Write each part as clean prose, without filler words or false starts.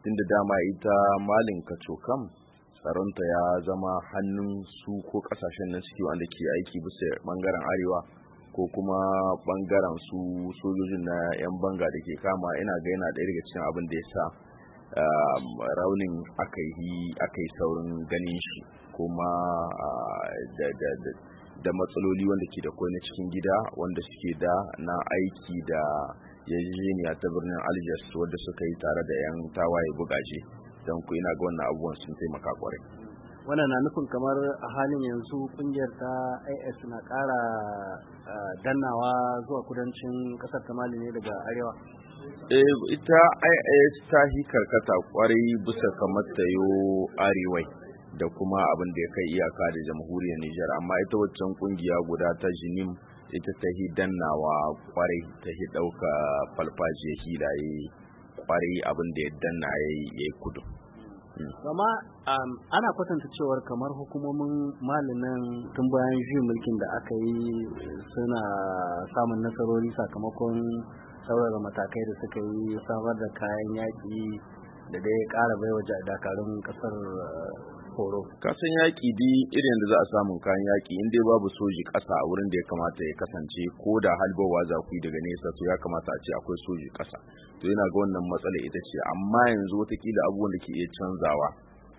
tunda dama ita malin kacokam tsaronta ya zama hannun su ko kasashen nan suke wanda ke aiki bisa bangaren arewa ko kuma bangaren su sojojin na yan banga da ke kama, ina ga yana ɗaya daga cikin abin da ya sa raunin aka yi saurin ganin shi, kuma da matsaloli wanda ke da kwai na cikin gida wanda suke da na aiki da yarjejeniya ta birnin Algiers wadda suka yi tare da yan tawaye bugaje, don ku ina ga wannan abubuwan sun taimaka kwarai. Wannan na nufin kamar a halin yanzu kungiyar ta IS na ƙara dannawa zuwa kudancin ƙasar ta Mali ne daga arewa? Ita IS ta yi karkata kwarai bisa kamar ta yo arewai da kuma abin da ya kai iyaka da jamhuriyar Nijar, amma ita waccan kungiya guda ta Jinim ita ta yi dannawa kwarai, ta yi ɗauka falfajiya hilaye kwarai, abin da ya danna ya yi kudu. Amma ana kwatanta cewar kamar hukumomin Malinan tun bayan juyin mulkin da aka yi suna samun nasarori sakamakon saurara matakai da suka yi, samar da kayan yaƙi da dai ƙara baiwa dakarun ƙasar horo. Kasan yaƙi dai irin da za a samun kayan yaƙi in dai babu soji ƙasa a wurin da ya kamata ya kasance, ko da halbawa za ku yi daga nesa, to ya kamata a ce akwai soji ƙasa. To yana ga wannan matsala ita ce, amma yanzu watakila abubuwan da ke iya canzawa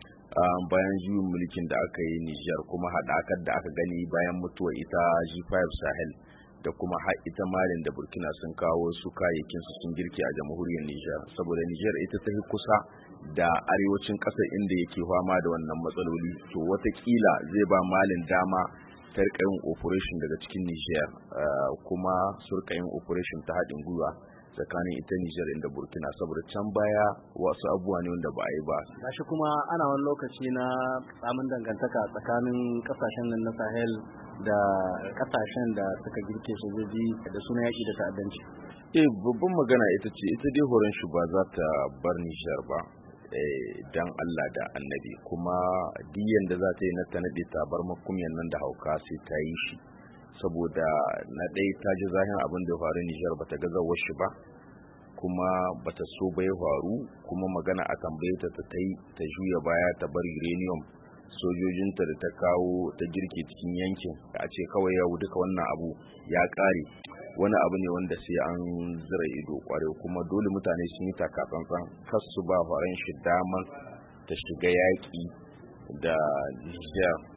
bayan juyin mulkin da aka yi Nijar, kuma haɗakar da aka gani bayan mutuwar ita G5 Sahel da kuma har ita Malin da Burkina sun kawo su kayayyakin su sun girke a jamhuriyar Nijar, saboda Nijar ita ta fi kusa da arewacin ƙasar inda yake fama da wannan matsaloli. To watakila zai ba Malin dama ta rika yin operation daga cikin Nijar, kuma su rika yin operation ta haɗin gwiwa tsakanin ita Nijar da Burkina, saboda can baya wasu abubuwa ne wanda ba a yi ba. Gashi kuma ana wani lokaci na tsamin dangantaka tsakanin kasashen nan na Sahel da kasashen da suka girke sojoji da suna yaƙi da ta'addanci. Babban magana ita ce, ita dai horon shi ba za ta bar Nijar ba dan Allah da Annabi, kuma diyan da za ta yi na ta naɗe tabar makumyan nan da hauka sai ta yi shi, saboda na ɗaya ta ji zahin abin da ya faru Nijar ba ta gaza washi ba, kuma ba ta so bai faru, kuma magana a tambaye ta ta juya baya ta bar uranium sojojinta da ta kawo ta girke cikin yankin, a ce kawai yau duka wannan abu ya ƙare. Wani abu ne wanda sai an zira ido kwarai, kuma dole mutane sun yi takatsantsan kar su ba faran shi damar ta shiga yaƙi da Nijar